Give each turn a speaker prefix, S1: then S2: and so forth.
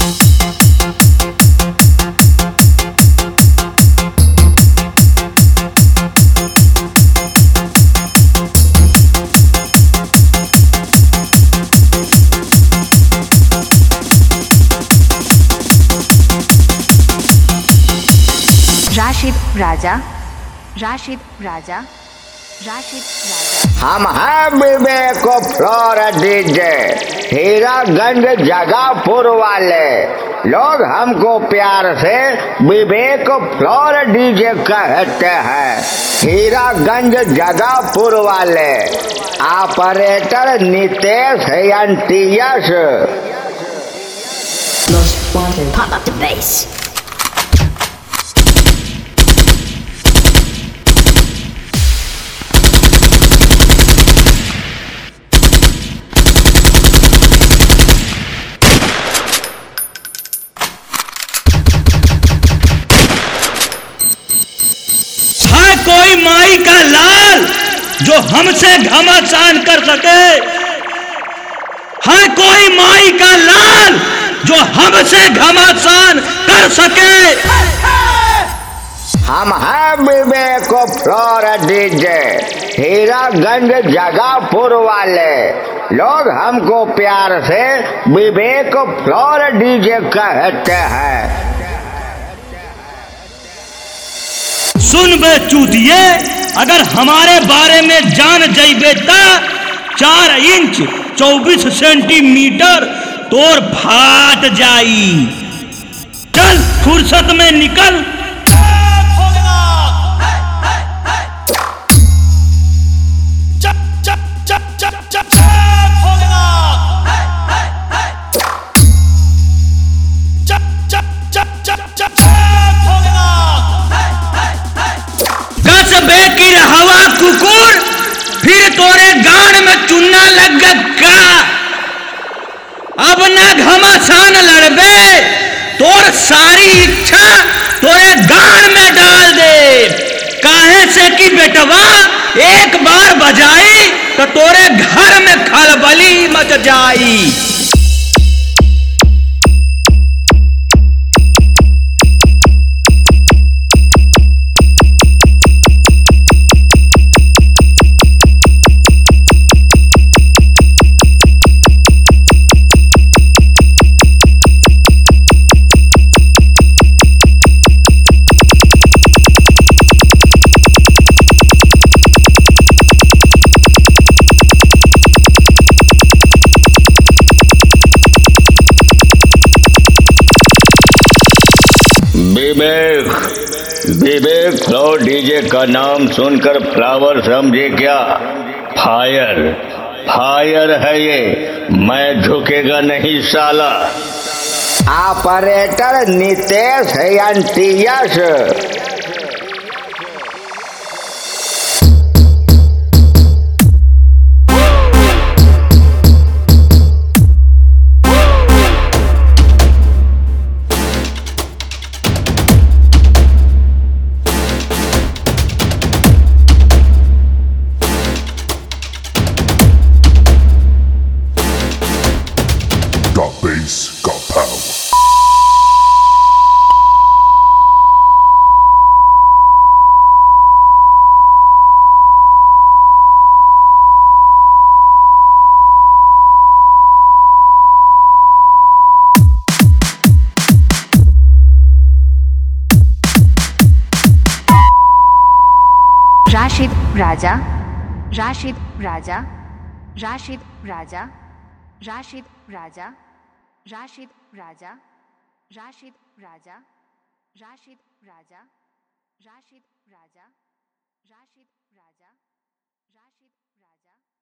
S1: राशिद राजा, राशिद राजा, राशिद राजा।
S2: हम हैं Vivek floor DJ, Hiraganj Jagapur वाले लोग हमको प्यार से विवेक फ्लोर डीजे कहते हैं। हीरागंज जगापुर वाले operator Nitesh NTS.
S3: Most wanted. Pop up the bass.
S4: कोई माई का लाल जो हमसे घमासान कर सके, है कोई माई का लाल जो हमसे घमासान कर सके।
S2: हम हैं विवेक फ्लोर डीजे, हीरागंज जगापुर वाले लोग हमको प्यार से विवेक फ्लोर डीजे कहते हैं।
S4: सुन बे चूतिए, अगर हमारे बारे में जान जइबे ता 4 इंच 24 सेंटीमीटर तोर फाट जाई। चल फुर्सत में निकल। की हवा कुकुर, फिर तोरे गान में चुन्ना लग का। अब ना घमासान लड़बे, तोर सारी इच्छा तोरे गान में डाल दे। काहे से कि बेटवा एक बार बजाई तो तोरे घर में खलबली मच जाई।
S2: विवेक फ्लोर डीजे का नाम सुनकर फ्लावर समझे क्या? फायर, फायर है ये, मैं झुकेगा नहीं साला। Operator Nitesh NTS.
S5: Got power.
S1: Rashid Raja, Rashid Raja, Rashid Raja, Rashid Raja, Rashid Raja, Rashid Raja, Rashid Raja, Rashid Raja, Rashid Raja, Rashid राजा।